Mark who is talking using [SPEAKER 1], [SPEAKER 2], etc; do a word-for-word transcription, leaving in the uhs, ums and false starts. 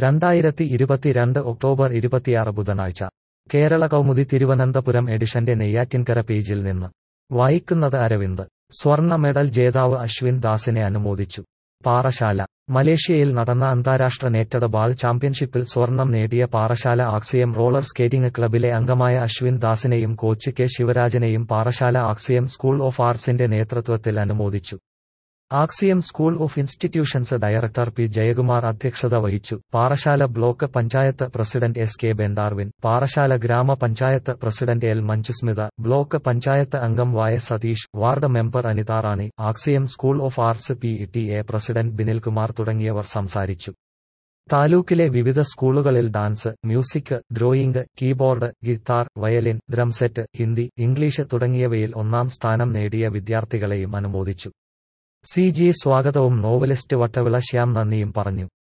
[SPEAKER 1] രണ്ടായിരത്തി ഇരുപത്തിരണ്ട് ഒക്ടോബർ ഇരുപത്തിയാറ് ബുധനാഴ്ച കേരള കൗമുദി തിരുവനന്തപുരം എഡിഷന്റെ നെയ്യാറ്റിൻകര പേജിൽ നിന്ന് വായിക്കുന്നത് അരവിന്ദ്. സ്വർണ്ണ മെഡൽ ജേതാവ് അശ്വിൻ ദാസിനെ അനുമോദിച്ചു. പാറശാല. മലേഷ്യയിൽ നടന്ന അന്താരാഷ്ട്ര നേറ്റഡ് ബാൾ ചാമ്പ്യൻഷിപ്പിൽ സ്വർണം നേടിയ പാറശാല ആക്സിയം റോളർ സ്കേറ്റിംഗ് ക്ലബിലെ അംഗമായ അശ്വിൻ ദാസിനെയും കോച്ച് കെ ശിവരാജനെയും പാറശാല ആക്സിയം സ്കൂൾ ഓഫ് ആർട്സിന്റെ നേതൃത്വത്തിൽ അനുമോദിച്ചു. Axiom school of institutions director P Jayakumar അധ്യക്ഷത വഹിച്ചു. Parassala block panchayat president S K Bendarwin, Parassala ഗ്രാമപഞ്ചായത്ത് president L Manjusmitha, block panchayat അംഗം വായ Satheesh, ward member Anitha Rani, Axiom school of arts P T A president Binilkumar തുടങ്ങിയവർ സംസാരിച്ചു. താലൂക്കിലെ വിവിധ സ്കൂളുകളിൽ dance, music, drawing, keyboard, guitar, violin, drum set, Hindi, English തുടങ്ങിയവയിൽ ഒന്നാം സ്ഥാനം നേടിയ വിദ്യാർത്ഥികളെയും അനുമോദിച്ചു. സി ജി സ്വാഗതവും നോവലിസ്റ്റ് വട്ടവിള ശ്യാം നന്ദിയും പറഞ്ഞു.